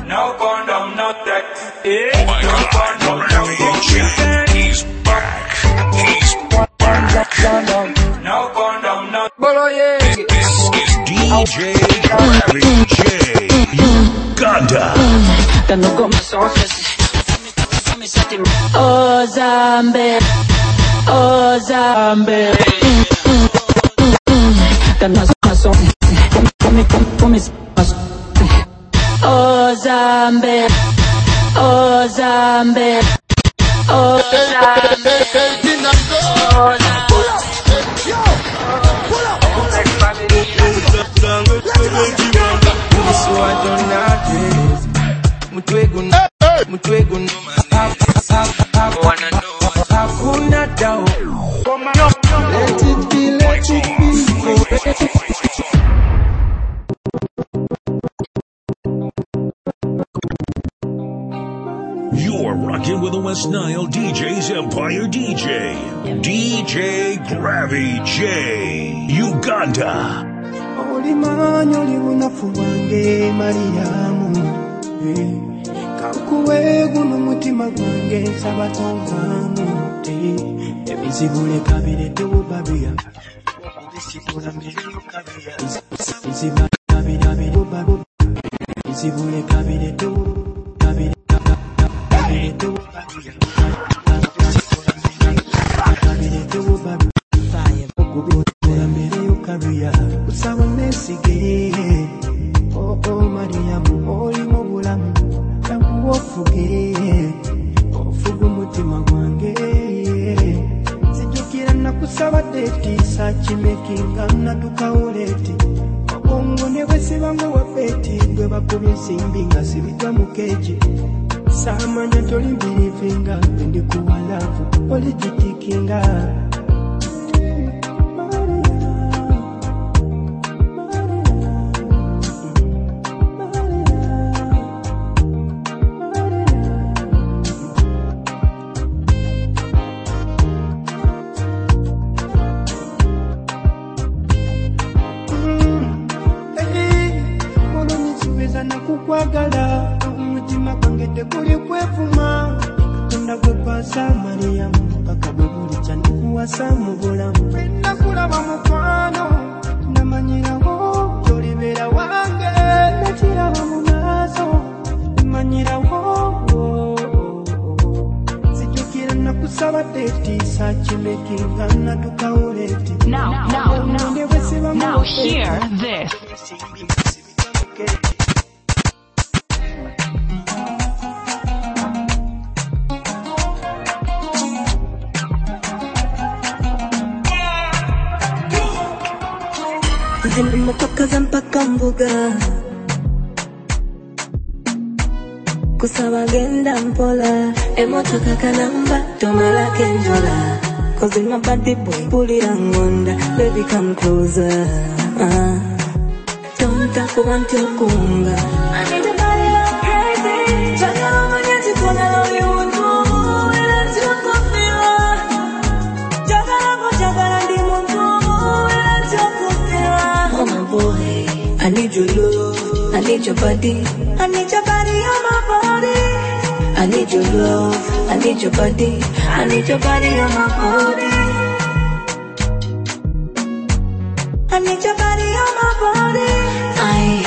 No condom, no sex. Oh my God, Gravy J, he's back. He's back. No condom, no. This is DJ Gravy J, Uganda. Oh Zambe, oh Zambe. Oh Zambe, oh Zambe, oh Let it be, let it be. You're rocking with the West Nile DJ's Empire DJ, DJ Gravy J, Uganda. Olimanyo libunafu wange Mariamu Kakuwe guno mutima gwange sabatongamu Ebizibule kabire tububabiya Ebizibula mbere kabiya Ebizibula kabire tubabu Ebizibule kabire kabire kabire tubabiya Kabire tubabu Fire okubula mbere kabiya Usaba mesige Oh oh Mariamu oli mu bulamu Ofuge ofuge mutima gwange sijukira nakusaba date sachimekinga natukawuleti obongo ne bwesibanga wafeti gwe bakubye ensimbi nga sibidwa mu keji samanya toli mbirivinga ndi kuwalavu oli jitikinga Kukwagala umutima kwange tekuli kwevuma Katonda gwe kwasa Mariamu paka bwe buli kyandi kuwasa mu bulamu nakulaba mukwano namanyirawo gy'olibeera wange nakiraba mu maaso manyirawo sijjukira nakusaba date sachimekinga natukawuleti Now hear this. Nimetoka mpaka mbuga kusaba genda mpola emotoka kanamba tomala kenjola cause my body boy pull it ngonda baby come closer tonta kubanti okunga I need a body like crazy jagala manyati kona love untu ila tukufira jagala ndi muntu ila tukufira oh my boy I need your love I need your body I need your body on my body I need your love I need your body I need your body on my body I need your body on my body I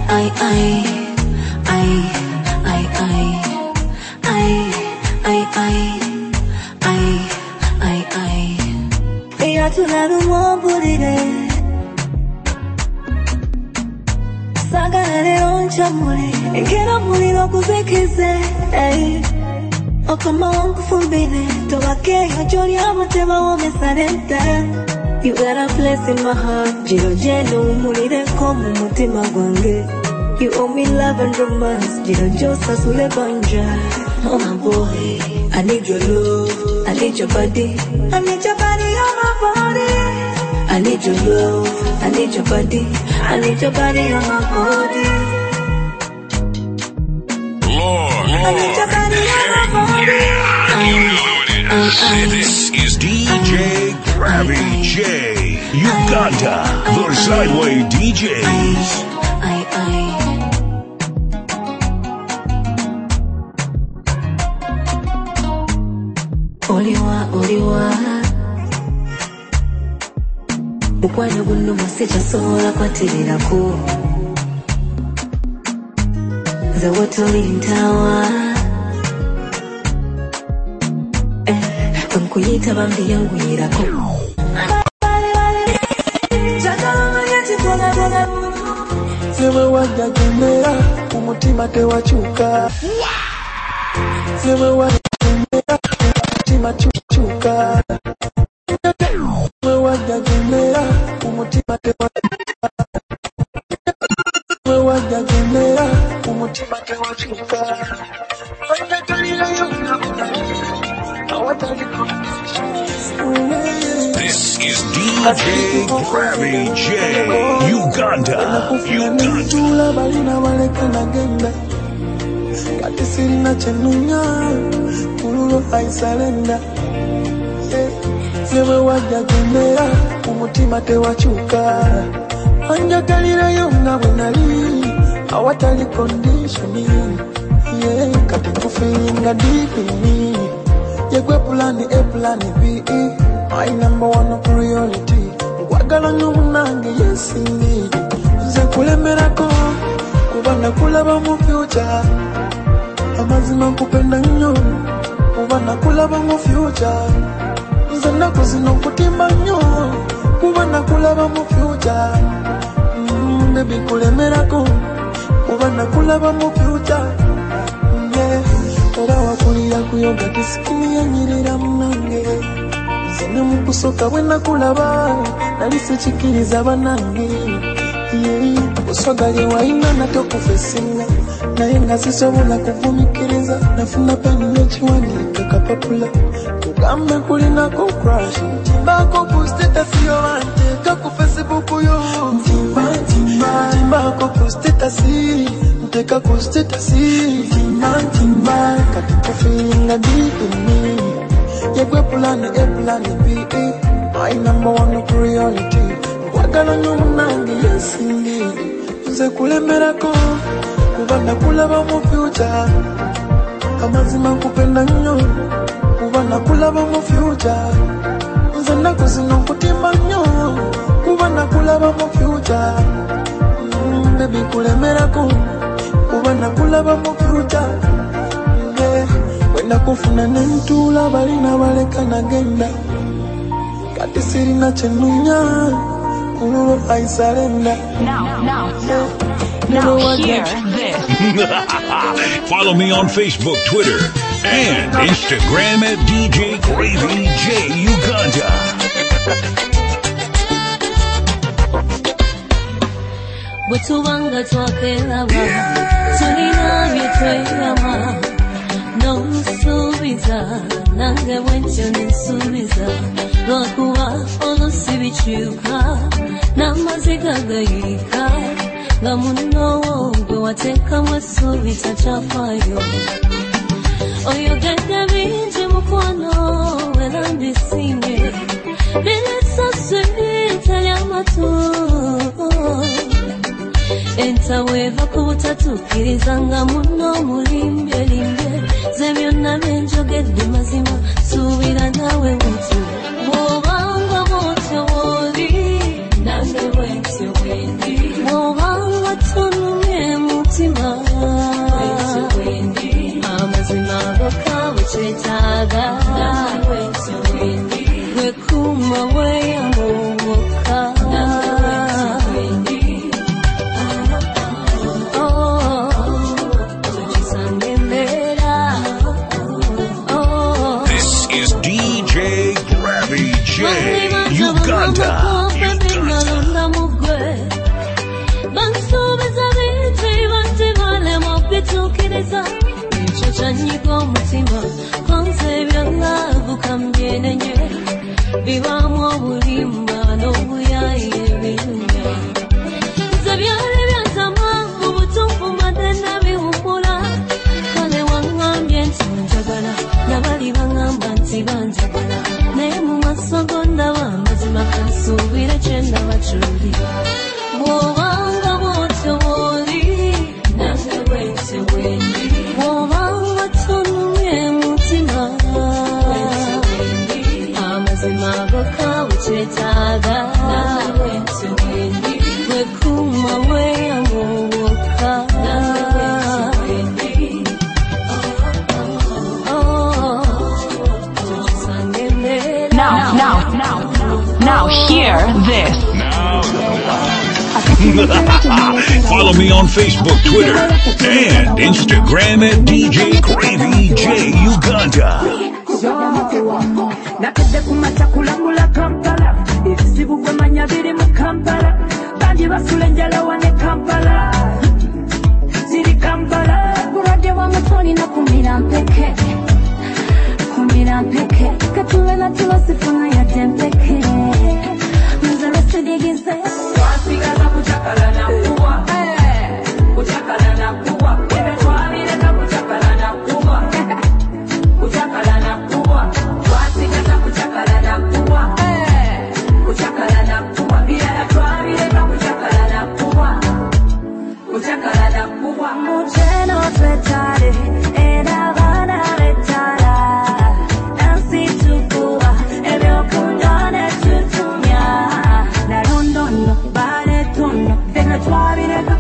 tunanu mwambulire Sagale onchamule Engera muliro kuzekize Okama wankufubire Tobakeyo joli amateba womesalenta You got a place in my heart Jiro jeno umulire komu mutima gwange You owe me love and romance Jiro josa sule banja Oh my boy I need your love I need your body I need your body on my body I need your love I need your body I need your body on my body I need your body on my body This is DJ Gravy J, Uganda, the Sideway DJs. oliwa Mukwano guno masecha sola kwatererako Nze wotoli ntawa Nkuyita bambi yanguyirako Zewe wajja gembera umutima tewakyuka Zewe wajja gembera umutima chuka Zewe wajja gembera umutima tewakyuka Zewe wajja gembera umutima tewakyuka This is DJ Gravy J. Uganda. Tula balina balekana genda Kati sirina chenunya Kululo aisalenda Zewe wajja gembera umutima tewakyuka Anjagalira yonga bwenali awatali conditioning Kati kufilinga deep in me Yegwe plan A plan B My number one priority Wagala nyumunange yes indeed Nze kulemerako Kubana kulaba mu future Amazima kupenda nnyo Kubana kulaba mu future Nze nako zino kutimba nnyo Kubana kulaba mu future Baby kulemerako Kubana kulaba mu future Oba wakulira kuyoga tisikini yanyirira munange Zene mukusoka wena kulaba Nali sichikiriza banange Uswagali waina natokufesinga Naye nga sisobola kuvumikiriza Nafuna peni nechiwandika kapapula Kugambe kulinako crush Timbako kusteta siyo wante Kaku Facebook yo Timbako kusteta si Teka kusteta si Timba Kati kufilinga deep in me Yegwe plan A plan B My number one priority Wagala nyumunange yes indeed Nze kulemerako Kubana kulaba mu future Amazima kupenda nnyo Kubana kulaba mu future Nze nako zino kutimba nnyo Kubana kulaba mu future Baby kulemerako Kubana kulaba mu future Wenda kufuna nentula balina balekana genda Kati sirina chenunya Kululo aisalenda Now hear this. Follow me on Facebook, Twitter, and Instagram at DJ Gravy J Uganda. Bwetubanga twakelaba tulina byetwegama n'omusuubiza nange bwentyo nensuubiza lwakuba olusi bikyuka n'amaziga gayiika nga munnowo gwe wateekamu essuubi takyafaayo oyogedde bingi mukwano era mbisinge binesaswe talyamatu entaweeva ku butatuukiriza nga munno mulimbye ze byonna byenjogedde mazima suubira naawe bwetyo bw'obanga bwotyo bw'oli nange bwentyo bwendi bw'obanga tonumye mutima bwentyo bwendi amazima gokka bwekyetaaga nange bwentyo bwendi bwekuuma bweyamuwoka Uganda. Bansubiza bintu banti balema bituukiriza ekyo kyanyiga omutima konse ebyangavu kambyenenye bibaamu obulimba n'obuyayi ebirunya nze byali byantama mu butuufu madde nabiwummula kale waŋŋambye nti njagala nabali baŋŋamba nti banjagala naye mu maaso go ndaba amazima kansuubire kye ndaba kyoli bw'obanga bwotyo bw'oli nange bwentyo bwendi bw'obanga tonumye mutima bwentyo kwetaga wekuma weyawowoka Now hear this. Follow me on Facebook, Twitter, and Instagram at DJ Gravy J Uganda. Nakadde kumacha kulangula Kampala ebizibu gwe manya biri mu Kampala bandi basula enjala wane Kampala ziri Kampala Burade wa mutoni na kumira mpeke Katule na tulosifuna ya tempeke Mzara sidigize wasigaza kuchakala na kuwa kuchakala na kuwa Webe twabireka kuchakala na kuwa kuchakala na kuwa wasigaza kuchakala na kuwa kuchakala na kuwa Bila twabireka kuchakala na kuwa kuchakala na kuwa Mujeno twetale Era bana retala Nansi tukuwa Ebe okundone tutumya Na rondono Bale tono Fena twabireka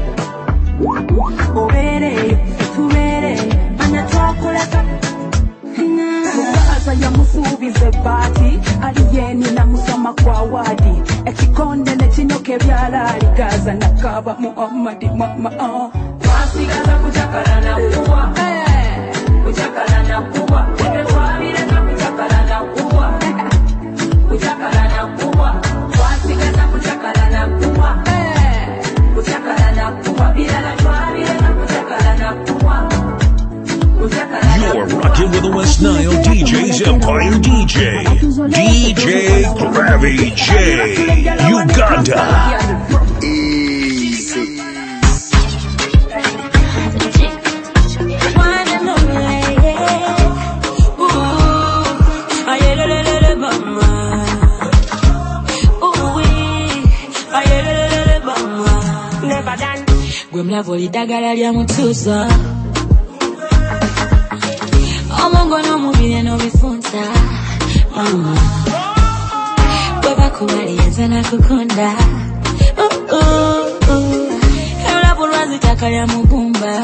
Obereyo Tubereyo Manya twakuleka Mukaza ya musubize bati aliyeni na musoma kwa wadi ekikonde ne kinyoke byalali gaza nakaba Muhammadi mama wasigaza kuchakala na kuwa kuchakala na kuwa Webe twabireka kuchakala na kuwa kuchakala na kuwa wasigaza kuchakala na kuwa kuchakala na kuwa Bila twabireka kuchakala na kuwa You're rocking with the West Nile DJ's Empire DJ, DJ Gravy J Uganda. Easy. Gwe mlavu lidagala lya mutuusa Omongo n'omubiri n'obifunza Bwe bakubali yenza nakukunda Olwavu lwazitaka lya mubumba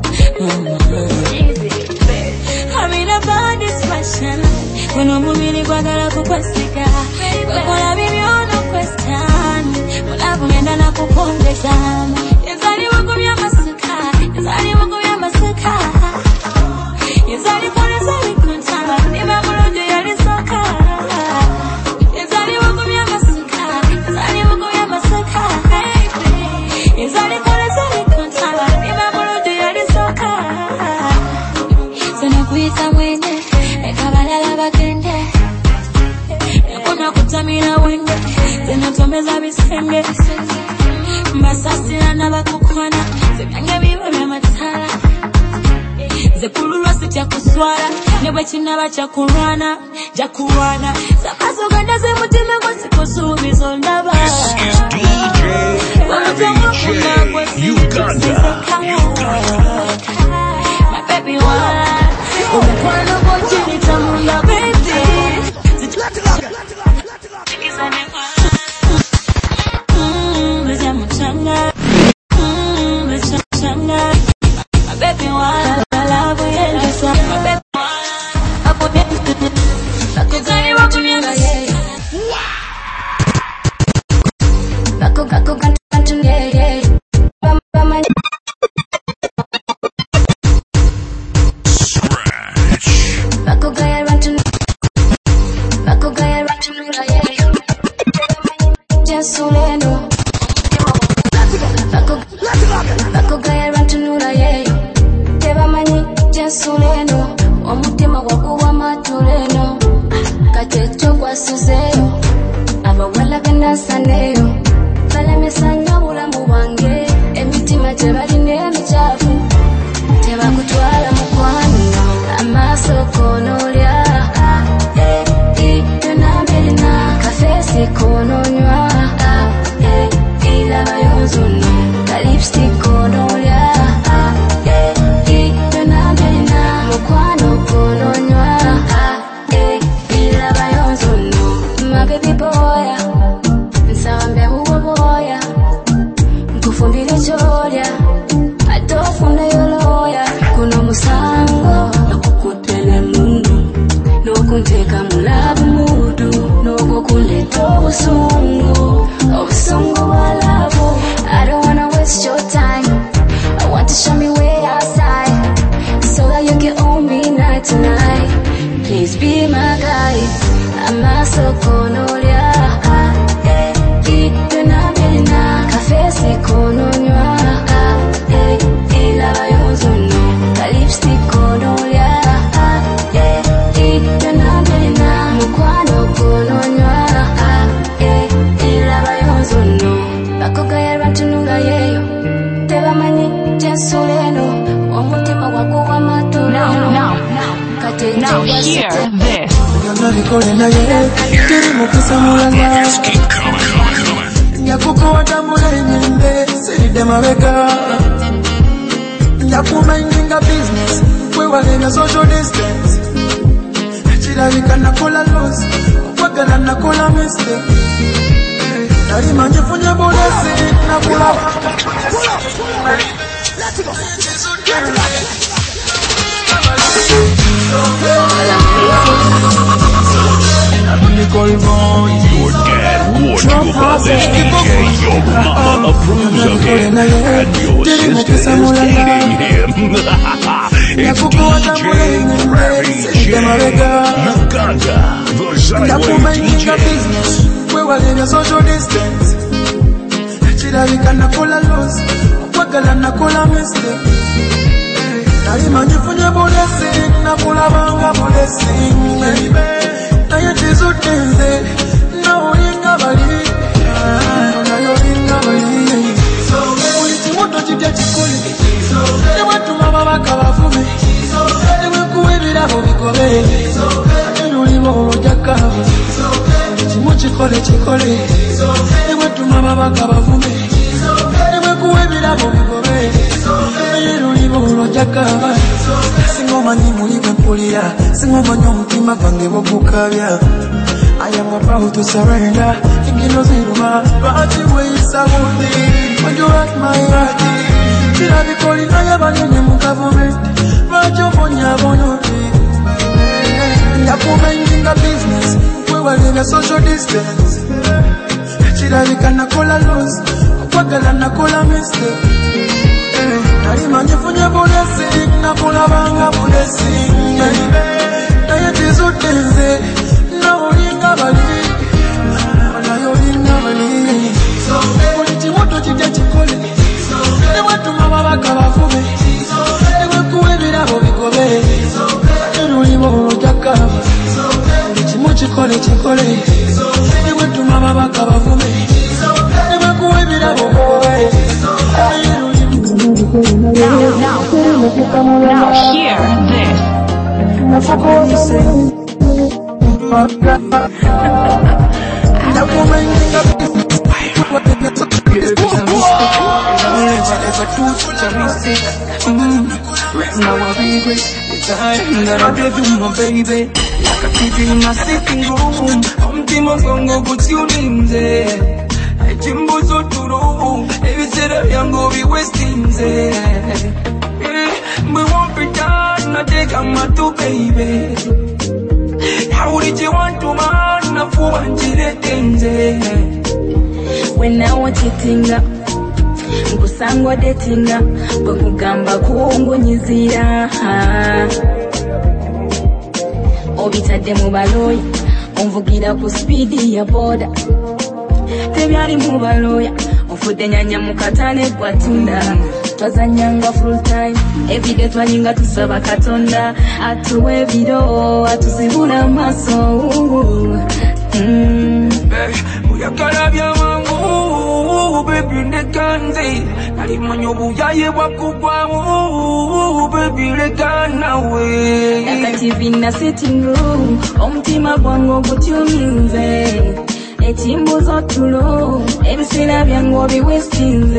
I'm in a bad fashion When omubiri gwagala kukwasika Wekola bibyo no question Mulavu ngenda nakukondeza Yezali wangu bya masuka Yezali wangu bya masuka Yezali kolezali kuntanga Nima bulungi yali soka Yezali wangu bya masuka Yezali wangu bya masuka Yezali kolezali kuntanga Nima bulungi yali soka Sena kuita mwende Ekabalala bagende Ekuna kutamira wende Sena tomeza bisenge Mbasasira n'abakukwana Sebyange biwe byamatala Zekululwa sitya kuswala Nebwe kinaba kyakulwana Jakulwana Sakazo ganda zemutima kwasikusuubiza ondaba This is DJ Gravy J Uganda. My baby wala Umukwano gwokinita munda baby Beja muchanga Beja muchanga My baby wala Love you My baby wala Bakugani wakunyanga Bakugani yeah Bakugaya rantu Jesuleno Bakugaya rantu nula ye Tebamanyi Jesuleno Omutima gwakuwa matuleno Katecho kwasuzeyo Abawala benasaneyo Balemesanya bulamu bwange Emitima tebalina emichafu Tebakutwala mukwano Amaso konolya Yonambelina Kafesi kononywa Ilabayonzono Kalipstick konolya Yonambelina Mukwano kononywa Ilabayonzono please be my guide. I'm so konolia. Tunabena kafesi kononywa. Ila yozono kalipsti konolia. Tunabena mukwano kononywa. Ila yozono bakoga yarantunula yeyo. Tebamanyi jesuleno omutima wako wa mato. Now hear this. Just keep coming. Yakuko tamula imende siride mabega. Yakumainga business we wale social distance. Chirabika nakola loss kwagala nakola mistake. Nari manje funya bolesi nakula. Let's go. Your dad warned you about this DJ. Your mama approves of him, and your sister is dating him. It's DJ Gravy J. Uganda, the Sideways DJ. We were in a social distance. Chirabika nakola loss, kwagala nakola mistake. Nari funya bolesi nakula banga bolesi. Naye tizutenze no inga bali. Nayo inga bali. Uliti moto chitya chikole. Ewe tumama bakabafume. Ewe kuwebira bobikobe. Nuli bo jakava. Chimuchikole chikole. Ewe tumama bakabafume. Ewe kuwebira bobikobe. Nuli bo jakava. Singoma ni mulibe mpulia. Singoma nyo mutima gwange bokukabya. I am about to surrender. Ingino ziruma. Bati weisa wundi. When you rock my heart. Tira bikoli na yabanyenye mu government. Bajo bonya bonoti. Yakumenginga business. We were in a social distance. Tira bika nakola loss. Kwagala nakola mistake. Nari manje funya bolesi nakola banga bolesi. Naye tizutenze no inga bali. Nayo inga bali. Uliti moto chitya chikole. Ewe tumama bakabafume. Ewe kuwebira bobikobe. Nuli bo jakava. Chimuchikole chikole. Ewe tumama bakabafume. Ewe kuwebira bobikobe. Now hear this. Right now I regret the time that I gave you my baby. Like a TV in my sitting room. Umtima gongo kutulinze. Jimbo zoturo. Every set of young go be wasting. We won't pretend not take a matter, baby. How did you want to man a fool and things? When I want cheating up, Kusangwa dating up, Bakugamba Kungu Nizira. Obita demo baloy, Umvugira ku speedy ya boda. Tebyali mu baloya, Ofudenya mukatane kwatunda. Twazanyanga full time, everyday twanyinga tusaba Katonda. Atuwe biro, atuzibula maso. Uyakala bya wangu, baby nekanze. Nalimanyo buyaye bwakugwamu, baby lekana we. Like a TV in a sitting room, Umtima gwango kutuninze. Etimbo zotulo, ebisira byango bi wasting.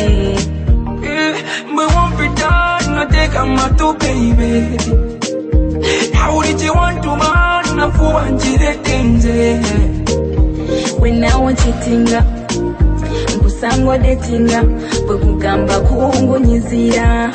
We won't be done, not take a matter, baby. How did you want to man a fool and things? When I want cheating up, Kusangwa dating up, Bakugamba Kungu Nizira.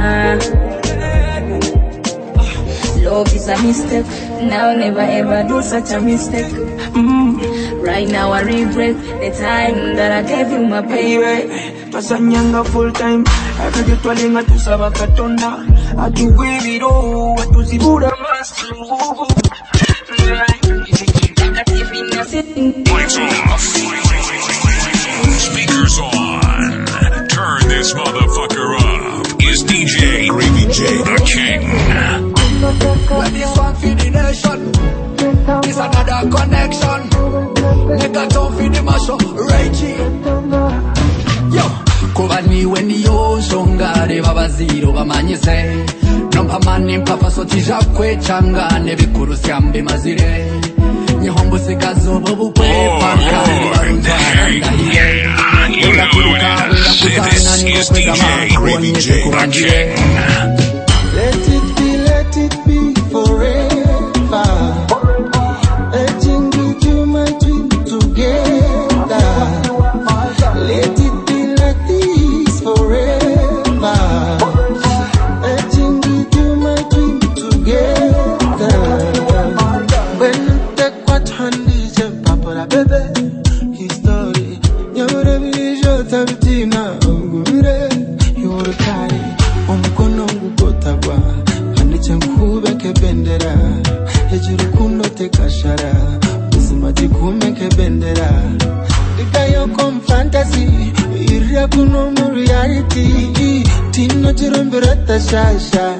Love is a mistake, now never ever do such a mistake. Right now I regret the time that I gave you my baby. Twasanyanga full time, akage twalenga tusaba Katonda. Atuwe biro, atuzibura maso. Lights off. Speakers on. Turn this motherfucker up. It's DJ Gravy J, the king. When this one feed the nation, it's another connection. Nigga don't feed the muscle, Reggie. Yo, Kovani when the oshonga de baba zero bamanyise. Nompa mani mpapa sotija kwe changa nebikuru siambe mazire. Nyihombo sikazobo bukwe pankani barunzana ndahiye. You know who it is. This is DJ Gravy J, the king. Let it be forever. Letting you do my dream together. Let it be like this forever. Letting you do my dream together. When you take what hand is a papa baby. History. You're the visual tabtina. You're tired. Omukono ngukotagwa Haniche nkubeke bendera Hejuru kuno tekashara Uzima tikumeke bendera Diga yokom fantasy Iria kuno mu reality Tino jirumbirata shasha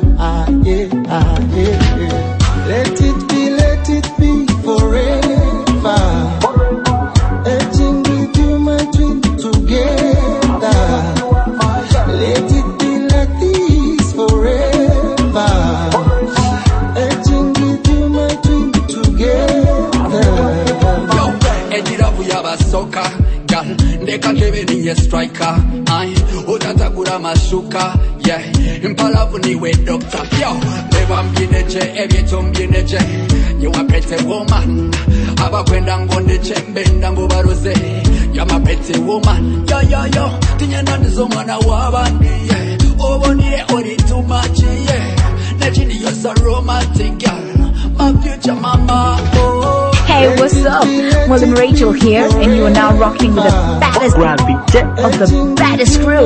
Let it be forever Edging with you my dream together Let it be like this forever. Edging with you my dream together. Yo, Ejirabu yaba soka, gal, ndeka kebe niye striker. Ay, utatakura mashuka, yeah. Impalavu niwe doctor, yo. Beba mbineche, ebyeto mbineche. Nyuma pete woman, aba kwenda ngondeche, mbenda ngobaroze. Yama pete woman, yo. Tinyenda nizo mwana wabandi, yeah. Obonire ori too much, yeah. Najini you're so romantic, girl. My future mama, oh. Hey, what's up? William Rachel here, and you are now rocking with the baddest of the baddest crew.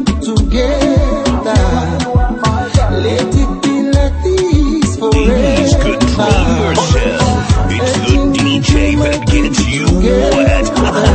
Let it be like this Please forever. control yourself. It's the DJ that gets you wet.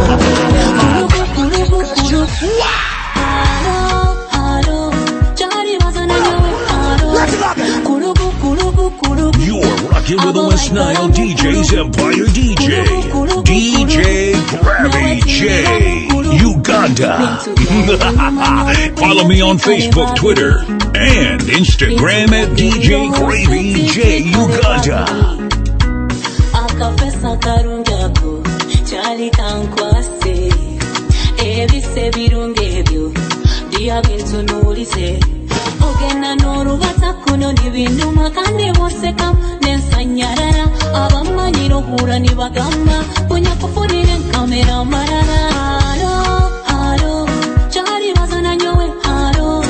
You're rocking with the West Nile DJ's Empire DJ, DJ Gravy J, Uganda. Follow me on Facebook, Twitter, and Instagram at DJ Gravy J, Uganda. Akafesa karungako chali kankwase ebise birungebyo dia bintu nulise ogena norubata kuno nibinduma kandi boseka nensanyarara abamanyiro hura nibagamba kunya kufunire kamera marara alo chali bazana nyowe alo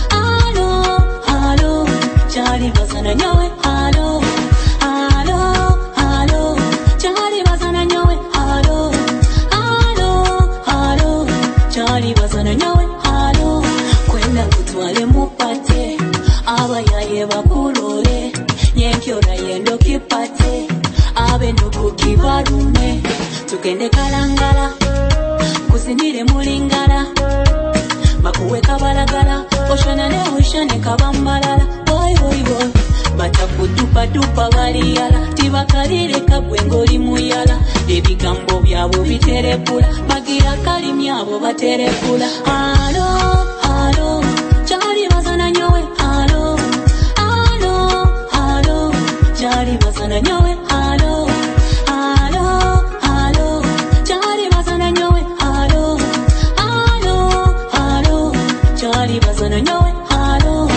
chali bazana nyowe alo chali bazana nyowe alo chali bazana nyowe alo kwenda kutwale mupate abayaye bakurore nyenkyora yendo kipate abe nukukibarume tukende kalangala kusinire mulingala bakuweka balagala oshana ne oshane kabambalala boy batakudupa baliyala tibakalire kabwengoli muyala ebigambo byabo biterepula bagira kalimi abo baterepula alo chali bazana nyowe alo chali bazana nyowe alo chali bazana nyowe alo chali bazana nyowe alo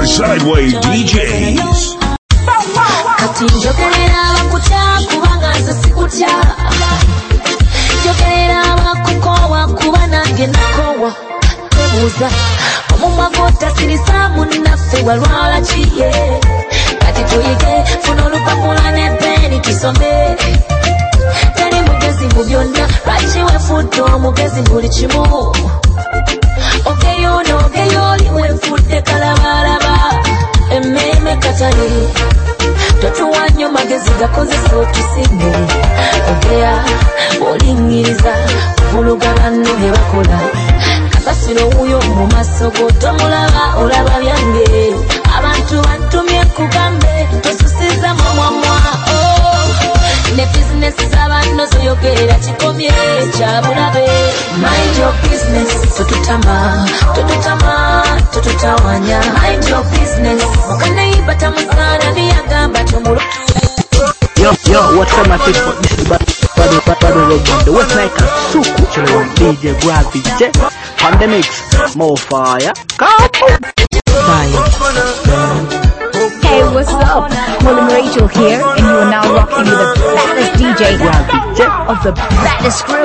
your sideways DJs. Kati njogerera bakutya kubanga nze sikutya. Njogerera bakukowa kuba nange nakowa. Tebuuza omumwa gw'otasirisa munnaffe walwala kiye. Kati tuyige funa olupapula ne peni tusome. Teri mugezi mu byonna lwaki wefudde omugezi buli kimu. Ogeyo n'ogeyo oli wenfudde kalabalaba. Emmeme katale totuwa nnyo magezi gakozesa otusimbe. Ogeya olingiriza ovulugana nno bye bakola. Kasasiro wuyo mu maaso go tomulaba olaba byange. Abantu bantumye kugambe tosusiza mwamwamwa. Ne bizinesi z'abanno zoyogera kikomye kyabulabe. Mind your business. Totutama, totutama, totutawanya. Mind your business. Mukaneiba tamusana niyagamba tomulu. Yo, what's up my people? This is Bado Legend. The West like a suku. Chilling DJ Gravity Jet. On the mix. More fire. Come Hey, what's up? Molly Rachel here, and you are now rocking with the baddest DJ of the baddest crew.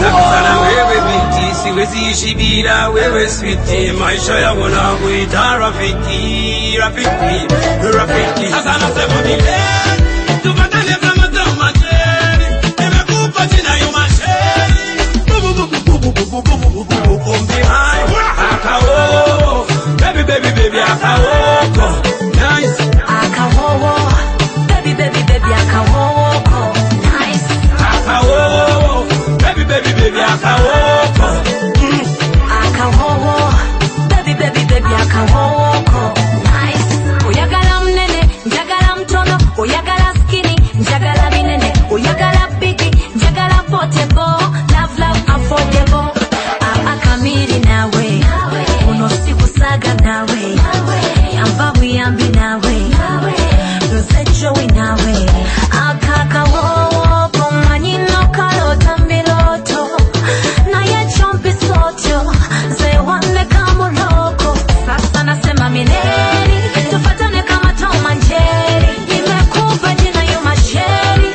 Baby, nice. Akawowo, baby, akawowo, nice. Akawowo, baby, akawowo. Akawowo, baby, akawowo, nice. Oyagala munene, njagala mtono, oyagala skinny, njagala binene, oyagala bigi, njagala portable, love, affordable. Akamiri nawe, uno sikusaga nawe, yamba buyambi nawe, nzechowi nawe. Akakawowo, komanyino kalota miloto, naye chompi soto, zewane kamuloko. Sasa nasema mineri, tufatane kama Tom and Jerry. Nimekupa jina yu masheri,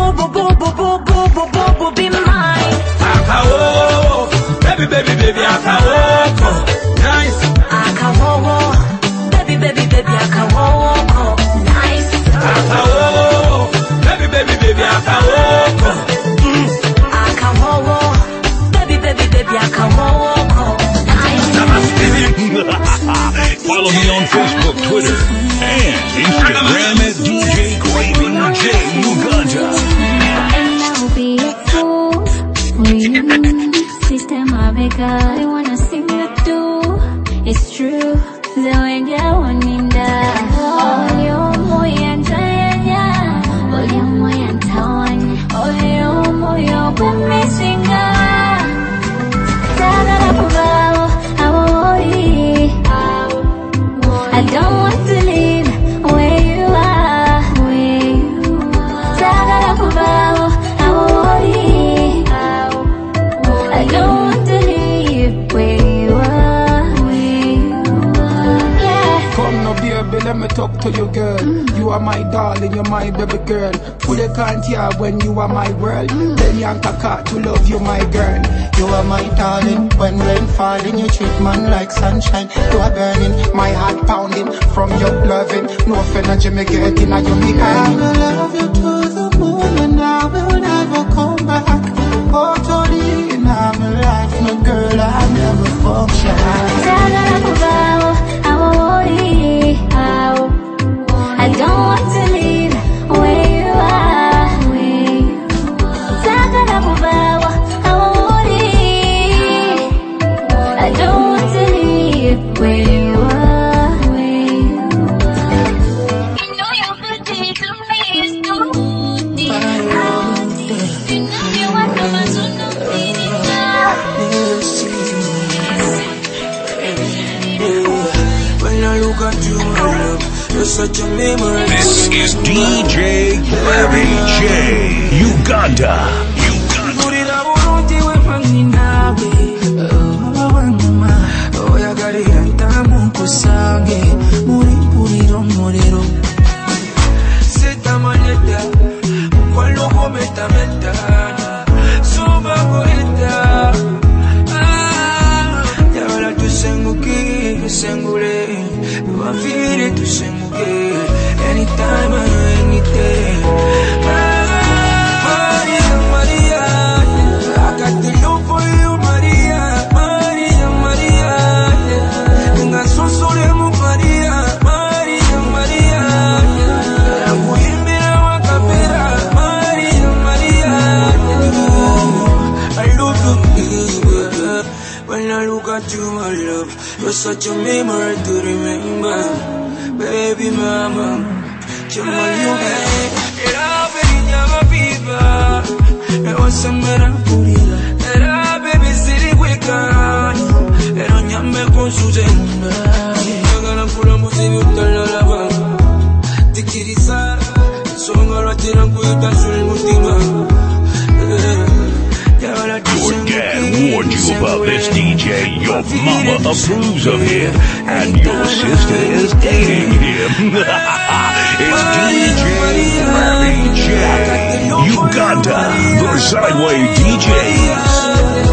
bubu, be mine. Akawowo, baby, akawowo, nice. Akawowo, baby, akawowo, nice. Akawowo, baby, akawowo. Akawowo, baby, akawowo, nice. Follow me on Facebook, Twitter, and Instagram at DJ Craving J Uganda. And I'll be a fool for you, Sister Mavika. I wanna sing you too. It's true, the way you're wanting that. Oh, you're more tanya, oh, you're more tanya, oh, you're more promising. I don't want to leave where you are. I don't want to leave where you are. Yeah. Come no baby, let me talk to you, girl. You are my darling, you're my baby girl. Fully can't hear when you are my world. Then Yankaka to love you, my girl. You are my darling. When rain falling, you treat man like sunshine. You are burning, my heart pounding from your loving. No energy me get in, you me I will love you to the moon and I will never come back. Oh, totally in my life, no girl, I never function. I don't want to leave where you are. I don't want to leave where you are. You know you're pretty to me, it's too deep. You know you want to my son. When I look at you, my love, you're such a memory. This is DJ Gravity J Uganda. Oyagalira ntamu nkusange such a memory to remember. Baby mama, you're my human. Era baby llama viva, era semana purida. Era baby city wicca, era ñame con su genda. Llegala pura musibi utala la bamba. Tikirisa, songa la tiran cuida sul mutima. Your dad warned you about this DJ. Your mama approves of him, and your sister is dating him. It's DJ Ravi J. Uganda, the Sideway DJs.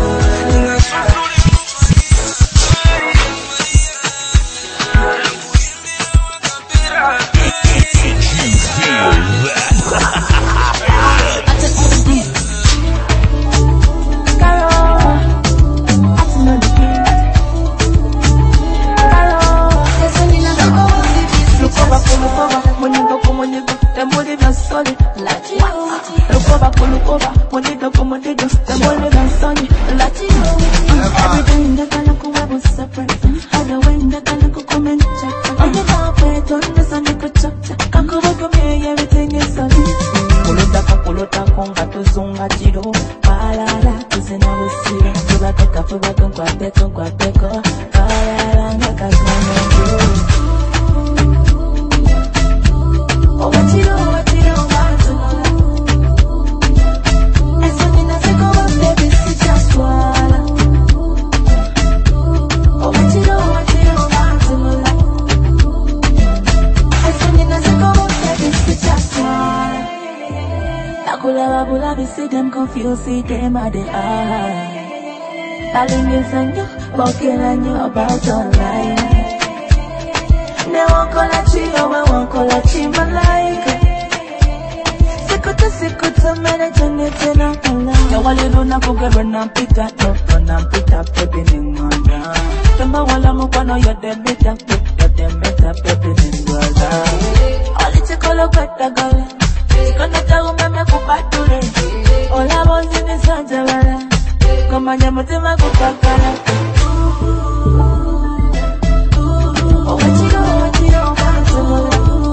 See them at the eye. Darling, yes, I know, walking on you about online. They won't call a chio, I won't call a chima like. Sikuta, managing it in a online. No one you don't forget when I'm picked up, run and pick up, baby, in one down. The Mawala Mukano, you're the better, baby, in one down. All it's a color, but the girl. Hola, voz en esa chavara, como llamate más cucacana. Oh, guachiro, macho.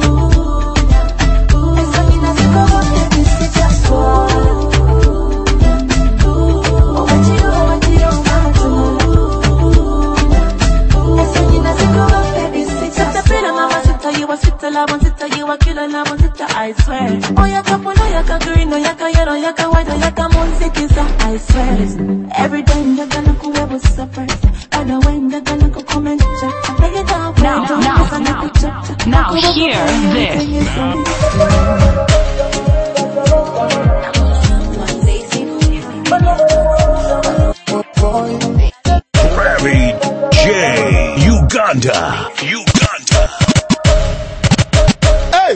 Esa mina se como te dice chascola. Oh, guachiro, macho. Esa mina se como te dice chascola. Pena mamacita, you a sweet la you a killer la bonita, I swear. Oh, ya capuno, ya green, ya yellow, ya white, ya music, I swear. Every day you're gonna go ever surprise. By the way, you're gonna go come and check. Bring it down, now hear this. Ravi J. Uganda. Hey!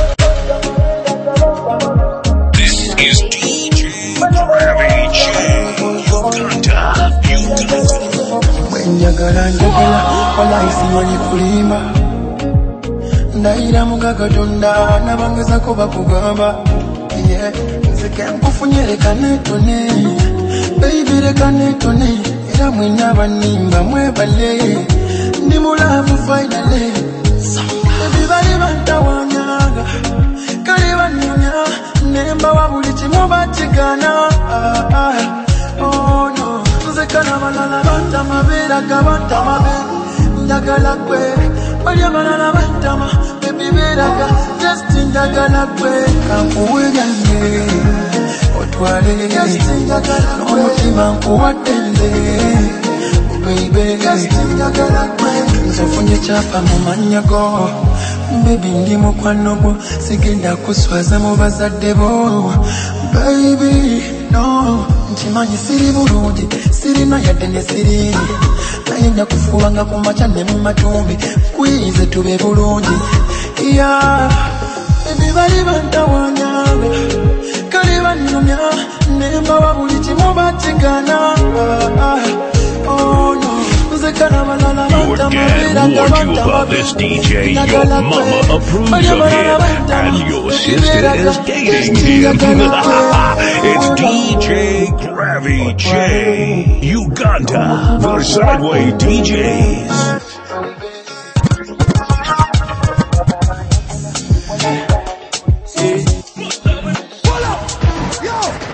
This is DJ Ravi J. Uganda. Njagala, wala isimanyi kulimba. Ndaira mugagatonda, nabangeza ko bakugamba. Yeah, nzike nkufunye leka netone. Baby leka netone. Era mwena banimba mwebale. Ndi mulavu finally. Everybody bantawanyaga. Kali banyonya. Nemba wabuli kimu batigana. Oh no. Nzekana balala bantama beraga bantama be. Ndagala kwe. Bali balala bantama. Baby beraga. Just ndagala kwe. Kankuwegange. Otwale. Just ndagala kwe. Omutima nkuwadende. Baby. Just ndagala kwe. Nzofunye chapa mu manyago. Baby ndi mukwano gwo. Sigenda kuswaza mu bazadde bo. Baby, no. Nchimanyi siri bulungi, siri na yadde ne siri. Nayenda kufuwanga kumacha ne mu matumbi, kwize tube bulungi. Yeah, baby bali bantawanyaga, kali banyumya, nemba wabuli kimu batigana. Oh no. Your dad warned you about this DJ. Your mama approves of him, and your sister is dating him. It's DJ Ravi J. Uganda, the Sideway DJs.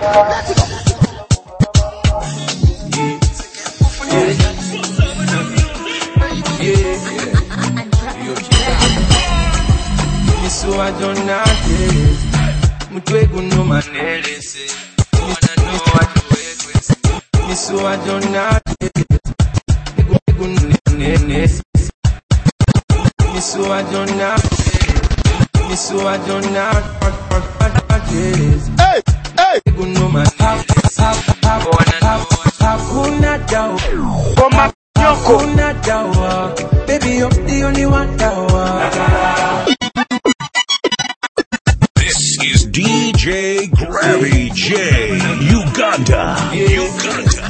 So I don't know this. Mutwegu no manele say. Wanna know what you wake with. Me so I don't know this. Mutwegu no manele say. Me so I don't know this. Me so I don't know this. Hey, hey. Mutwegu no manele say. Wanna know what hakuna dawa. Hakuna dawa. Baby you're the only one dawa. Is DJ Gravy J, Uganda. Uganda.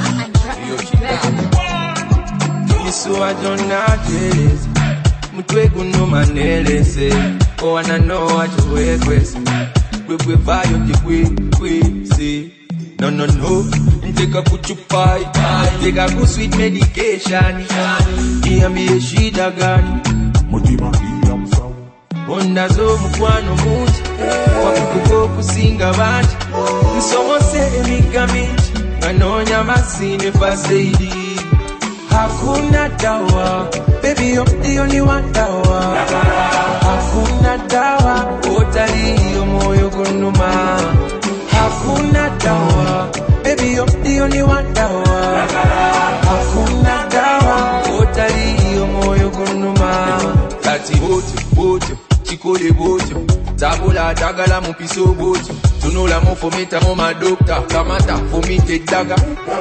So I don't know this. Mutwegu no manele say. Oh, and I know what you wake with. We violate we say. No. Take a kuchupai. Take a good sweet medication. Niambie shida gani? Mutima iyamsawa. Onda zo mukwano mungi. Wakukugo kusinga banji. Nsomose emigamiji. Nganonya masine faseidi. Hakuna dawa. Baby you're the only one dawa. Hakuna dawa. Otali moyo gunuma. Hakuna dawa. Baby you're the only one dawa. Hakuna dawa. Otali moyo gunuma. Tati bote. Chikole bote. Tabula dagala mupiso bote. Tunula mofometa moma doctor. Kamata fomite daga.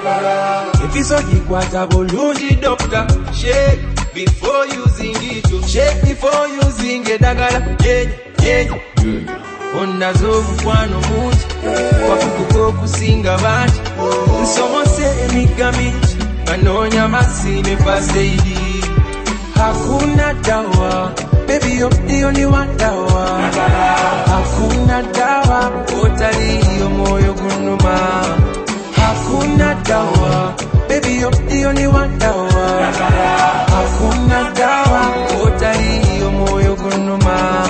Episode kwa tabulundi doctor. Shake before using it. Shake before using it dagala. Yeah. Onda zo mukwano mungi. Wakukugo kusinga banji. Nsomose emigamiji. Nganonya masine faseidi. Hakuna dawa. Baby you're the only one dawa. Hakuna dawa. Otali moyo gunuma. Hakuna dawa. Baby you're the only one dawa. Hakuna dawa. Otali moyo gunuma.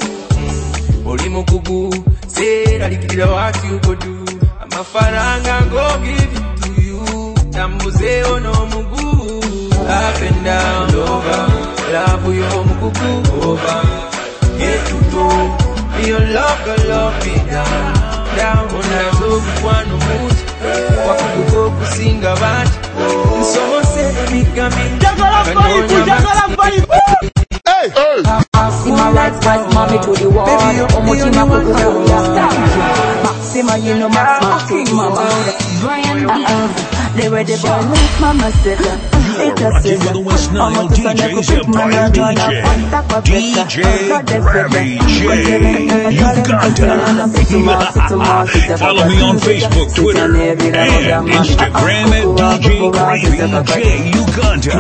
Oli mukugu sera likira what you go do. Amafaranga go give it to you. Tambuze ono mugu. Up and down over. Love you mukugu over. Get to do. Your love go love me down. Una zo mukwano mungi. Wakukugo kusinga banji. Nsomose emigamiji. Jagala fight. Hey! Maxima rights fight mommy to the wall. Omotima kukuyo ya stop. Maxima you know Maxima mama. They were the boy like mama said. It's a sister. Nile DJs Empire DJ Gravy J, Uganda. Follow me on Facebook, Twitter, and Instagram at DJ Gravy J, Uganda.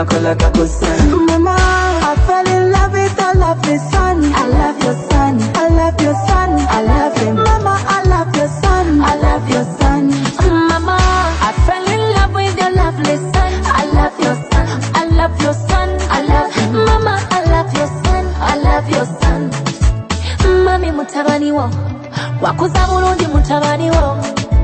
Mama, I fell in love with a lovely son. I love your son. I love your son. I love him. Mama, I love your son. I love your son. Mama, I fell in love with your lovely son. I love your son. I love your son. I love him. Mama, I love your son. I love your son. Mami mutabani wo. Wakuza bulungi mutabani wo.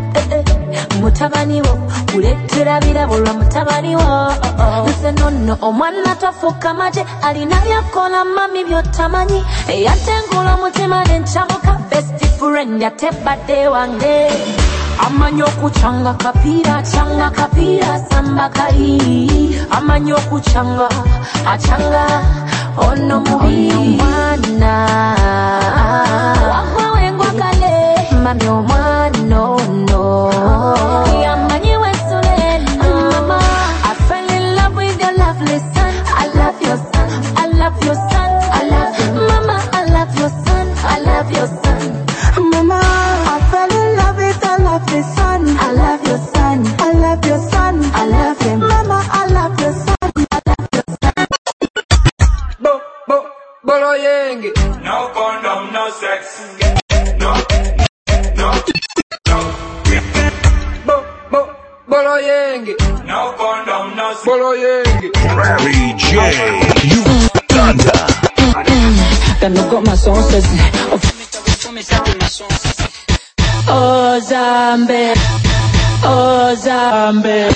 Mutabani wo. Kuletera birabo lwa mutabani wo. Nse nonno omwana tafuka maje alina byakola mami byotamanyi eyatengula mutima nenchamuka best friend yatebadde wange amanyi okuchanga kapira samba kali amanyi okuchanga achanga ono mubi mwana wamawengwa kale mami omwana no yamanyi wesule mama I fell in love with your lovely son. I love your son. I love your son. I love him. Mama, I love your son. I love your son. Mama, I fell in love with a lovely son. I love your son. I love your son. I love him. Mama, I love your son. I love your son. Bolo yenge. No condom, no sex. No. Bolo yenge. No condom, no sex. Bolo yenge. Gravy J, Uganda. Then I got my songs. Oh Zambe, oh Zambe.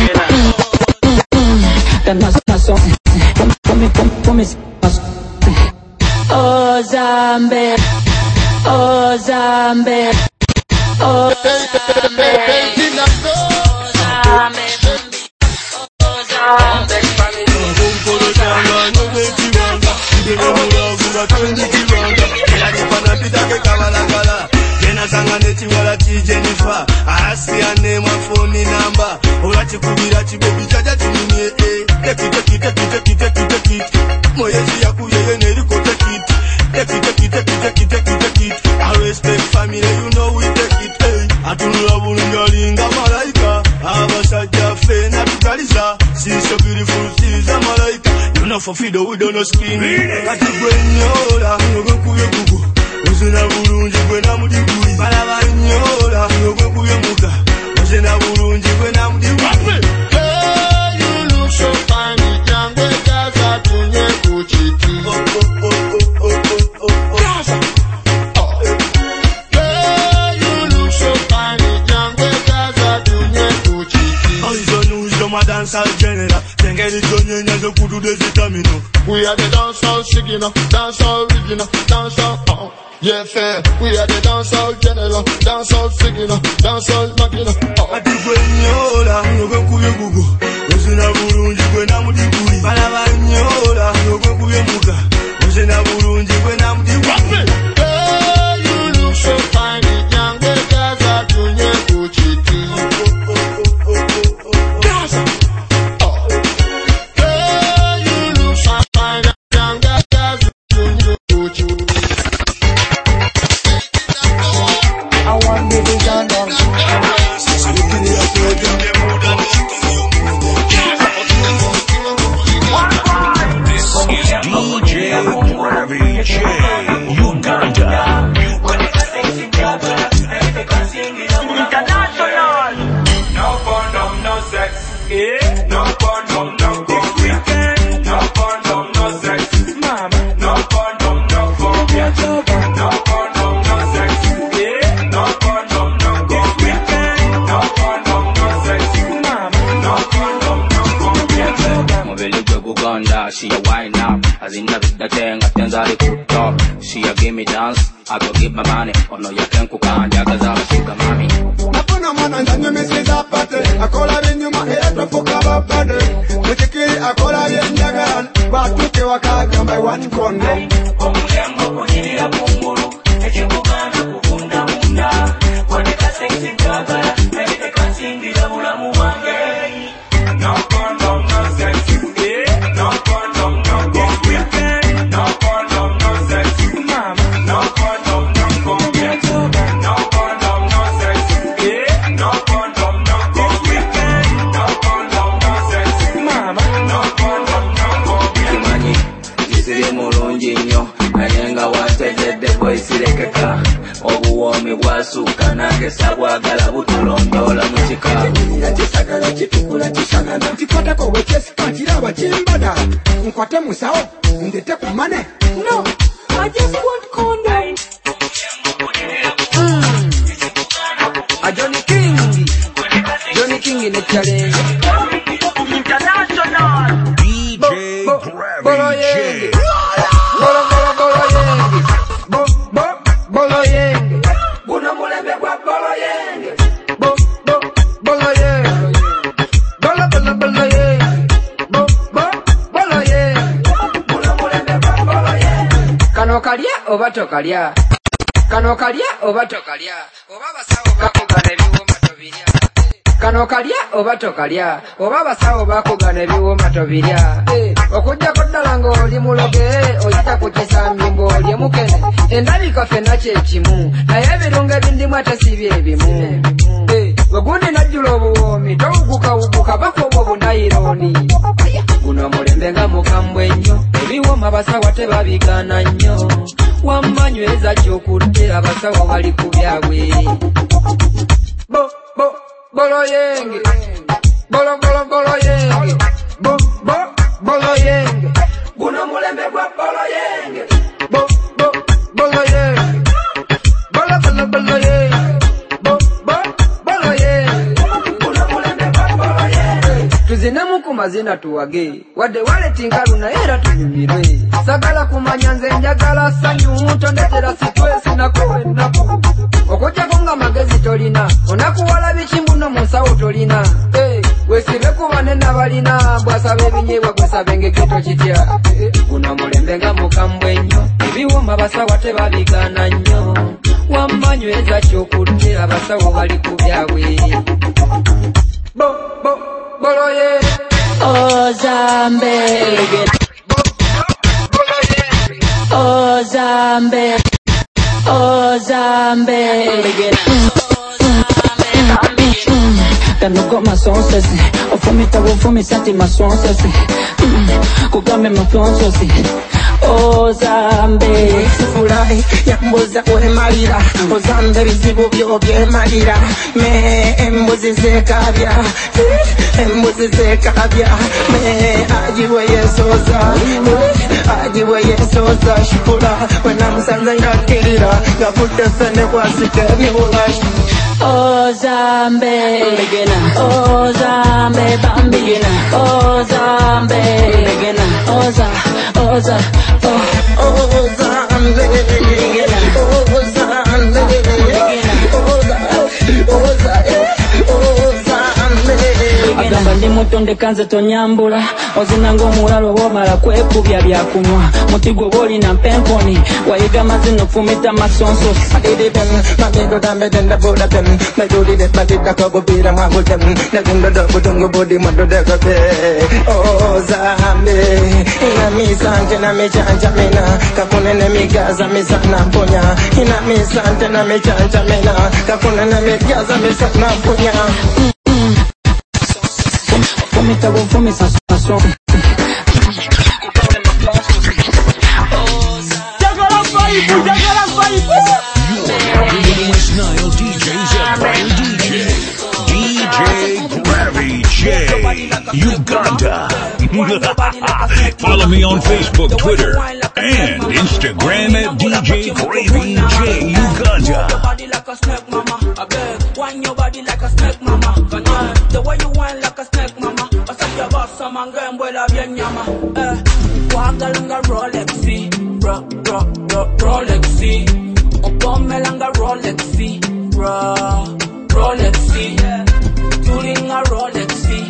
Oh Zambe, oh Zambe, oh Zambe, Jennifer, I see her name and phone number. Olachi kubirachi baby jaja tinye take it. Moyeji yakuye neriko take it. Take it. I respect family, you know we take it. Atunula bulungalinga malaika. Abasajja fena tutaliza. She's so beautiful, she's a malaika. You know for Fido we don't know skin. Ati gwenyola, ngokuye gugu. Uzina bulungi gwena mudigui. Balabanyola, ngokuye muka. Uzina bulungi gwena mudigui. Hey, you look so fine, jange gaza tunye kuchiti. Gaza. Hey, you look so fine, jange gaza tunye kuchiti. Oizo my dancehall general. Tengeli tonye nyazo kudu dezitamino. We are the dancehall signal, dancehall original, dancehall. Yeah, fair. We are the dancehall general, dancehall signal, dancehall machina. Ati gwenyola, ngokuye gugu. Uzina bulungi gwena mudigui. Balabanyola, ngokuye muka. Uzina bulungi gwena mudigui. Hey, you look so fine, jange gaza tunye kuchiti. Gaza. Hey, you look so fine, jange gaza tunye kuchiti. I want baby down down. This is DJ Ravi J. Uganda. International. No condom, no sex. Yeah. No condom, no weekend. No condom, no sex. Mama. No condom, no phobia. No condom, no sex. Yeah. No condom, no weekend. No condom, no sex. Mama. No condom, no phobia. Mobile gwe Uganda, she a wine up. As in the tenga tenzali put up. She a give me dance, I go give my money. Oh no, you can't cook and ya gaza sugar mommy. Napona mwana ndani mesiza pate. Akola binyuma eto fuka babade. Mutikiri akola yenjagaran. Batuke wakaga by one condom. Omulembo kunyirira kungulu. Ekibuganda kuvunda munda. Wadeka sexy gagala. Nebiteka singira bulamu wange. No condom, no sex. Yeah. No condom, no weekend. No condom, no sex. Mama. No condom, no phobia. No condom, no sex. Yeah. No condom, no weekend. No condom, no sex. Mama. No condom, no phobia. Kimanyi, isiri mulungi nnyo. Nayenga wantegedde bwesirekeka. Obuwoomi bwasuuka nange sabwagala butulondoola mu kika. Kisagala kitukula kisagala. Ntikwatako wekesika nkiraba kimbada. Nkwate musawo, ndete kumane. No, I just want condom. Johnny King in the challenge. DJ International. Ravi J. Bolo yenge. Buno mulembe kwa bolo yenge. Bolo yenge. Bolo yenge. Bolo yenge. Buno mulembe kwa bolo yenge. Kano kalya oba tokalya. Kano kalya oba tokalya. Oba basawo bakugana ebiwuma tobirya. Kano kalya oba tokalya. Oba basawo bakugana ebiwuma tobirya. Okujjako ddala ng'oli muloge. Oyita ku kisambi ng'oli mukene. Endabika ffenna kye kimu. Naye ebirungo ebindimu ate si bye bimu. Wegundi najjula obuwoomi. Towugukawuguka bakuba obunayironi. Guno mulembe nga mukambwe nnyo. Ebiwooma abasawo tebabigaana nnyo. Wammanyweza ky'okudde abasawo bali ku byabwe. Bolo yenge. Bolo yenge. Bolo yenge. Buno mulembe kwa bolo yenge. Bolo yenge. Bolo yenge. mazina tuwage wadde waletingalu naye era tunyumirwe sagala kumanya nze njagala sanyu tondetera sitwesi nakuwennaku okujjako nga magezi tolina onakuwala bikimbuno mu nsawo tolina wesibe ku banene abalina bwasaba ebinyeebwa gwesaba engegeto kitya guno mulembe nga mukambwe nnyo ebiwoma abasawo tebabigaana nnyo wammanyweza kyokudde abasawo bali ku byabwe boloye Ozambe Ozambe Ozambe Kanogo masonsesi Ofumita wufumi santi masonsesi Kugame mafonsesi Ozambe Sifulai yambuza wemalira Ozambe bizibu byo byemalira Me embuzi zekabya Embuzi zekabya Me ajiwe yesoza Ajiwe yesoza Shifula wena musanze ngakirira Ngafute sene kwa sike miwula Ozambe Ozambe bambigina Ozambe Oza Oza Agamba ndi mutonde kanze tonyambula ozinanga omulalo womala kwekubya byakunywa muti gwe bolina mpemponi wayiga mazino fumita masonso Ozambe ina misante na mechanja mena kakunene migaza misana mponya ina misante na mechanja mena kakunene migaza misana mponya Fumita wufumisa saso Jagala Vibe West Nile DJs at Brian DJ Gravy J Uganda. Follow me on Facebook, Twitter, and Instagram at DJ Gravy J Uganda. Wine your body like a snake, mama. The way you wine like a snake, mama. I said your boss, some man going well of your nyama. Wagalanga Rolexy, Rolexy. Opomelanga Rolexy, Rolexy. Turinga Rolexy,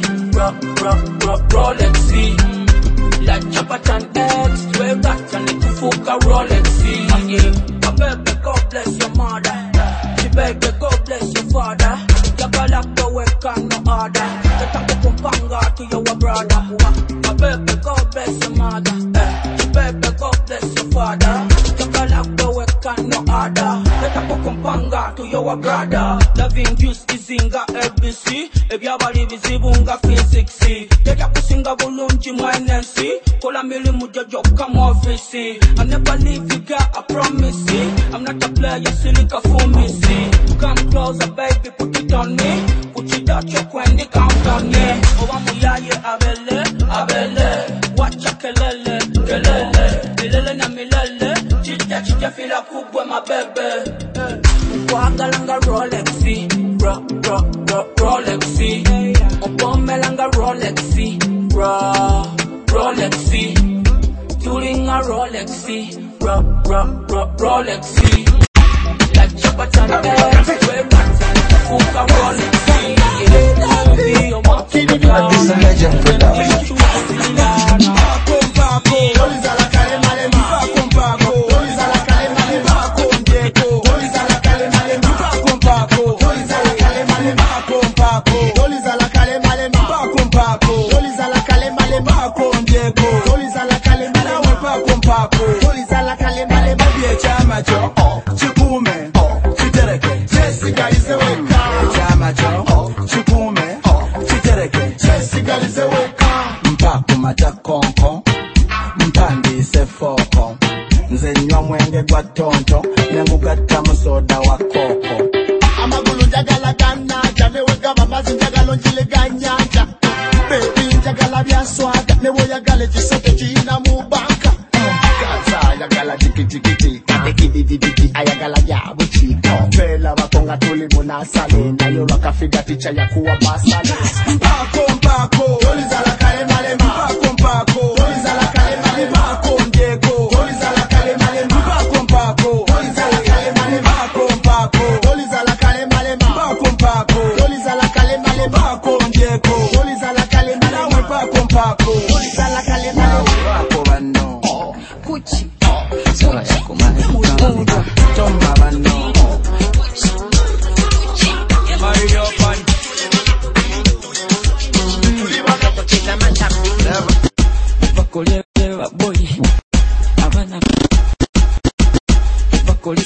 Rolexy. La Chapatan X, 12 that and it's fuka Rolexy. I beg the God bless your mother. She beg the God bless your father. Yagalaka weka no order. Tetako kumpanga to your brother. I beg the God bless your mother. She beg the God bless your father. Yagalaka weka no order. Tetako kumpanga to your brother. Loving juice izinga LBC. Ebyabali bizibunga physics. Teka kusinga bulungi mwenensi. Kola mili mujojo kama ofisi. I never leave you girl, I promise you. I'm not a player, silly for me. Come closer baby, put it on me. Put it out your kwendi, count on me. Owa muyaye abele. Watcha kelele. Milele na milele. Chicha fila kubwe my baby. Wagalanga Rolexy, Rolexy. Opomelanga Rolexy, Rolexy. Turinga Rolexy, Rolexy. Like Chapatan X, where rats and fuka Rolexy. Be your monkey, this is a legend production. Chikume, chitereke, Jessica is the way. Chamacho, chikume, chitereke, Jessica is the way. Mpaku matakonko mpandi sefoko nze nywa mwenge gwa tonto nengugatta musoda wa koko amagulu njagala gannanja newegaba mazi njagala njileganyanja bebi njagala byaswaga newoyagala ekisote kiyina mu banka gaza ayagala tikitikiti kadekididididi ayagala byabukiiko fela bakonga tuli munasale nayo lwakafiga ticha yakuwa basale mpako tolizala kalema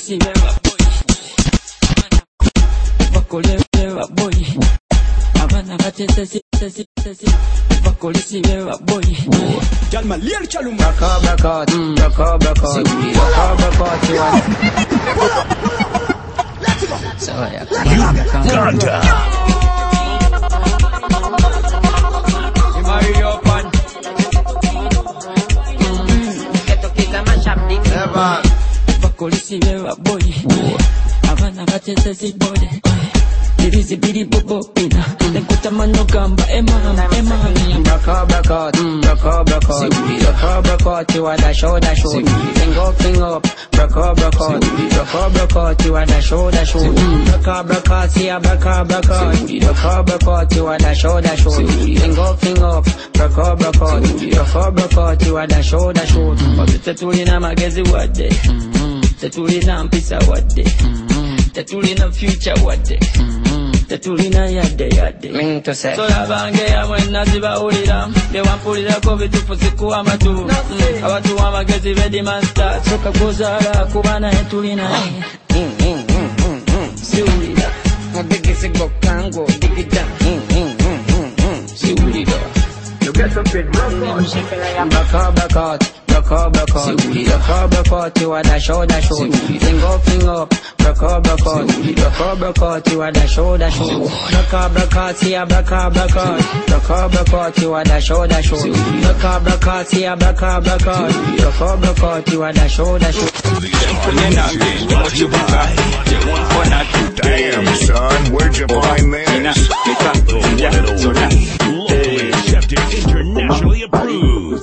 bakolisi beba boy. Bakole beba boy. Abana batese bakolisi beba boy. Jalma liel chalum. Braka braka Uganda. Mario Pan. Esto quita más chapnik. Bakolisi beba boy. Abana batese boy. Birizi biri bobo ina. Nekuta mano gamba ema. Braka you are the show. Finger up. Braka you are the show. Braka see a braka you are the show. Finger up. Braka you are the show. Tetulina magezi wade. Tetulina mpisa wade. Tetulina future wade. Tetulina yade. Mean to say. So labange ya mwena zibaulira. Bewampulira ko bitufu sikuwa matu. Abatu wa magezi bedi master. Soka kuzala kubana etulina. Siulira. Mudigi sigo kango. Digida. Siulira. You get up in Braka you are the show. Finger up. Braka you are the show. Braka see a braka you are the show. Braka see a braka you are the show. Damn, son, where'd you find this? Accepted, internationally approved.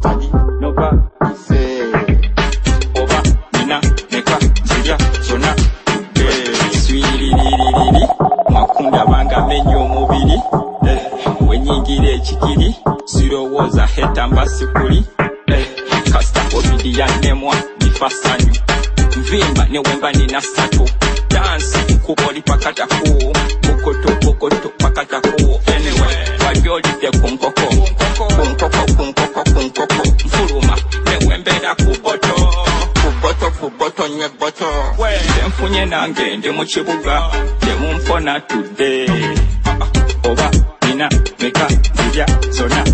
Makunda banga menyo mubiri wenyingire ekikiri sirowoza heta mbasikuli kasta obidi ya nemwa nifasanyu mvimba newemba ninasatu dance kuboli pakataku bokoto pakataku anyway wabyolite kunkoko mfuluma newembera kuboto nywe boto mfunye nange ndi mu kibuga temumpona today oba nina meka zija zona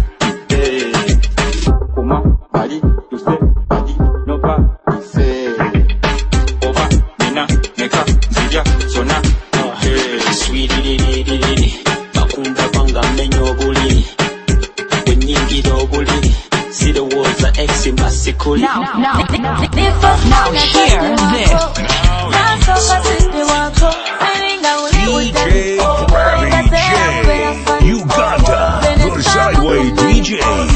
kuma bali tuse bali nopa ise oba nina meka zija zona sweetie bakunda banga menyo obuliri wenyingira obuliri sirowoza ex masikuli Now hear this. DJ Ravi J. Uganda. The Sideway DJ.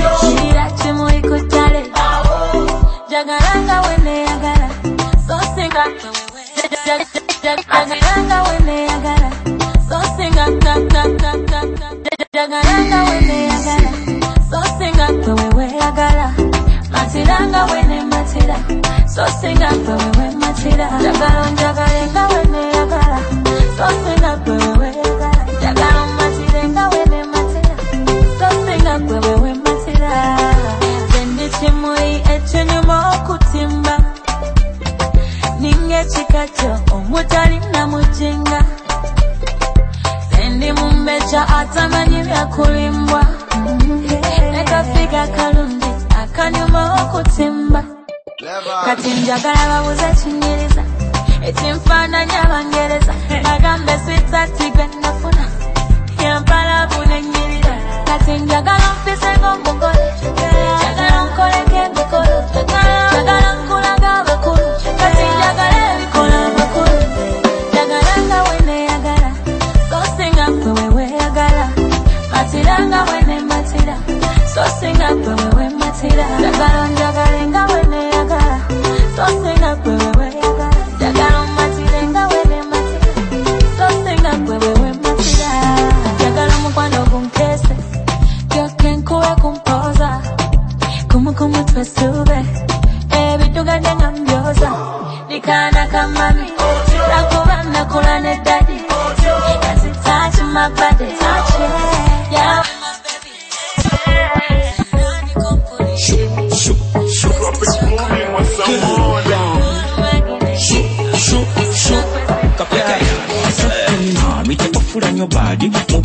Jagaranga wene yagara, so singa. Jagaranga wene yagara, so singa. Jagaranga wene yagara, so singa. Wewe yagara, matiranga wene matira, so singa. Wewe matira. Jagaronga wene yagara, so singa. Wewe yagara. Jagaron matirenga wene matira, so singa. Wewe matira. Zendi chimui echenyuma okutimba, ninge chikacho omutali na mujinga. Zendi mumbecha atamanyi byakulimbwa, nekafiga kalundi akanyuma okutimba. Kati njagala babuze kinyiriza, ekinfaananya abangereza, bagambe sweetheart gwe nafuna, yampala bunenyirira. Kati njagala mpise ng'omugole, njagala nkoleko emikolo, njagala nkulaga abakulu, kati njagala ebikola abakulu. Njagalanga wene yagala, so singa gwe wewe yagala, matiranga wene matira, so singa gwe wewe matira. Njagala njagalenga wene yagala, so singa gwe wewe yagala, njagala matirenga wene matira, so singa gwe wewe matira.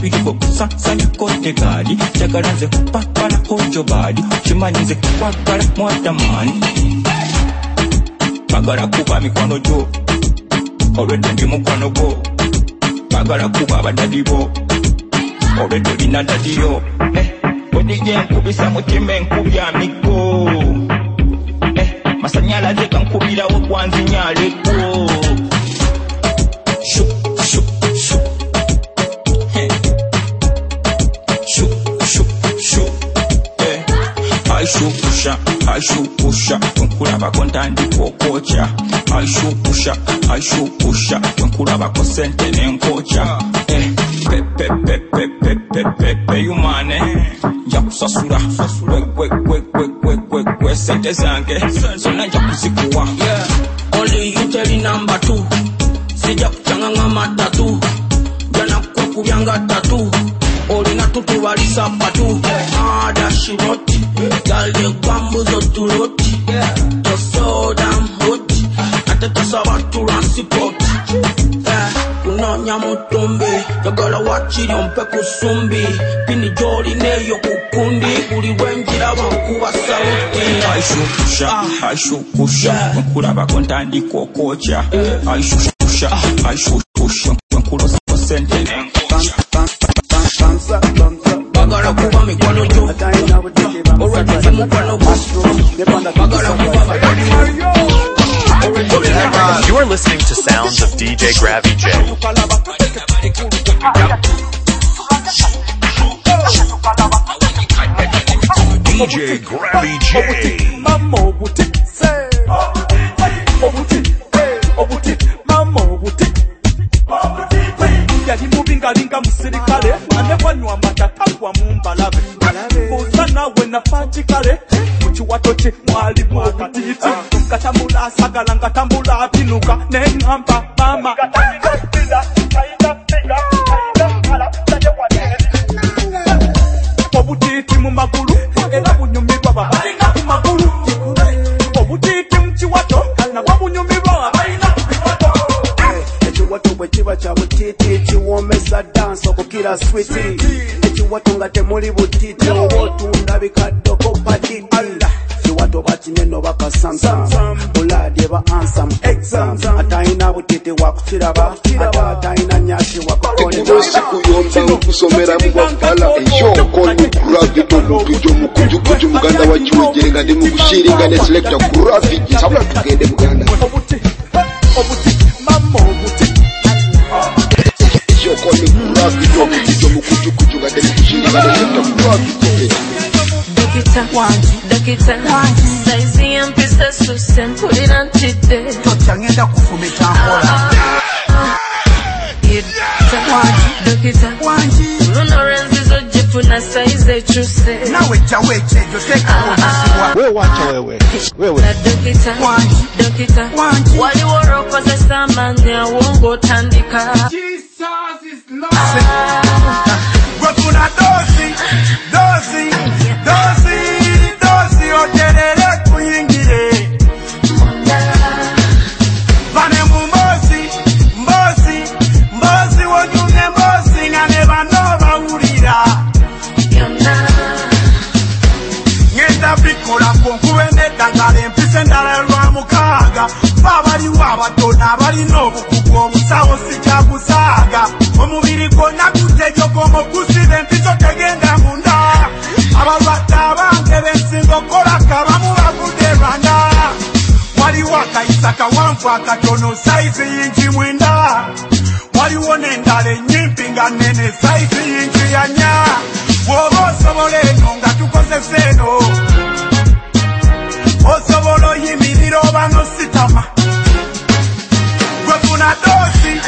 birigo kusasanya kote gadi Jagaranze kupapala hojo badi Chimanize kupapala mwatamani Bagara kuba mikono jo Already ndi mukwano go Bagara kuba badadibo Already lina dadiyo Odige nkubisa mutime nkubya miko Masanyala zeka nkubira wakwanzi nyaleko Shuk, shuk, shuk Shuk, shuk, shuk I shoot pusha Nkuraba kontandi kokocha I shoot pusha Nkuraba kosente nenkocha Pepe you mane Yakusasura We sente zange Sona yakusikuwa Only you tell number 2 Sija kuchanganga matatu Jana kukubyanga tatu Olina tutu walisa patu Ada shiroti Gali gwambuzo turoti Just so damn hot Ateta sabatu ransipoti Kunonya mutumbi Yagala wachiri ompe kusumbi Pini joli neyo kukundi Uli wenjira wankuwa sauti I shoot pusha Nkuraba kontandi kokocha I shoot pusha Nkurosa kosente nenkocha Bagara kuba mikwano jo Already fi mukwano go Bagara kuba You are listening to sounds of DJ Gravy J. DJ Gravy J. Mamo buti say Obuti Mamo buti Yali moving galinga musirikale Anebanywa matata kwa mumbalabe Buzana wena fatikale Muchiwatoche mwali mwakatiti Katambula sagala ngatambula pinuka Nengamba mama Obutiti mu magulu Era bunyumirwa babalina ku magulu Obutiti mchiwato Na wabunyumirwa babalina ku biwato Echiwato bwechiba cha butiti Chiwomesa dance okukira sweetie Echiwato nga temuli butiti Obotunda bikaddoko paditi Chiwato batineno bakasamsam Buladye ba ansam exam Ataina butiti wakuchiraba Ataina nyashi wakukonda Siku yomba okusomera mubafala Ekyokoni Gravity omukujo mukujukuju muganda wa chiwejerenga ndi mukushiringa ne selector Gravity sabula tugende muganda Obuti mama obuti Ekyokoni Gravity omukujo mukujukuju nga ndi mukushiringa ne selector Gravity Dokita Saizi ya mpisa susen Pulira ntide Tochangenda kufumita mpola Dokita Luno renzizo jifuna saize chuse Nawe chaweche joteka kuonisiwa Wewe wacha wewe Dokita Wali waroko za samanya Wongo tandika Jesus is Lord Gwekuna dosi Oterere kuyingire Vane mbosi wonyume mbosi Ngane vanova urira Ngenda bikola konkuwe nedangale Mpise ndalelwa mukaga Babali wabatona bali nobukugu Omusawo sija kusaga Omubiri kona kutejo Mokusibe mpiso tegenda munda Ababata bange bensingo kola kabamu bakude Rwanda Waliwo akayisaka wanfu akatono saizi yinji mwenda Waliwo n'endala ennyimpi nga nnene saizi yinji ya nnya Bw'oba osobola eno nga tukozesa eno Osobola oyimirira oba n'ositama Gwefuna dosi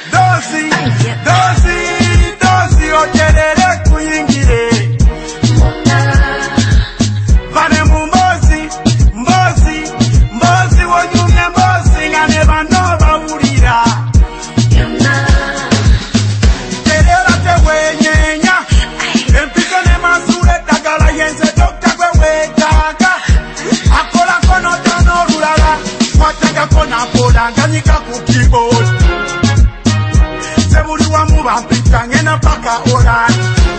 oterere kuyingire Vane mu mbosi wonyume mbosi nga ne bano bawulira Terera tewenyenya Empiko ne masule eddagala yenze dokta gwe weetaaga Akola kono tono olulala Kwatagako nakola nganyika ku keyboard Sebuli wamu bampi ngena paka Holland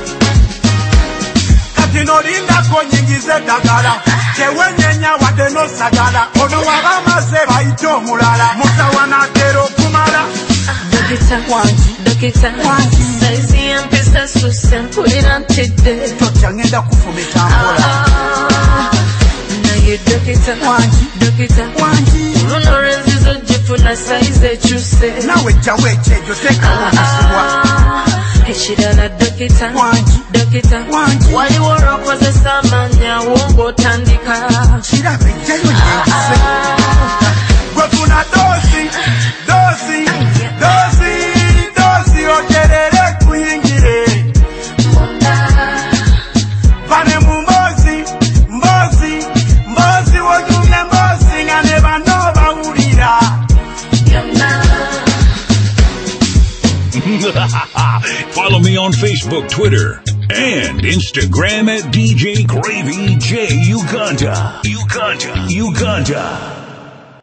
kati nolindako nyingize ddagala tewenyenya wadde nosagala ono wabamaze bayite omulala mutawanatera okumala Dokita, saizi empisa susa mpulira ntidde totya ngenda kufumita mpola naye dokita luno lwenzizo gifuna saizi ekyuse nawe jjawo ekyejo teekawo kisibwa ekirala dokita waliwo olwokozesa amaanyi awo ng'otandika kiraba ejjayo nyengise gwefuna dosi oterere kuyingire vane mu mbozi wojumye mbozi nga ne bano bawulira Follow me on Facebook, Twitter, and Instagram at DJ Gravy J Uganda.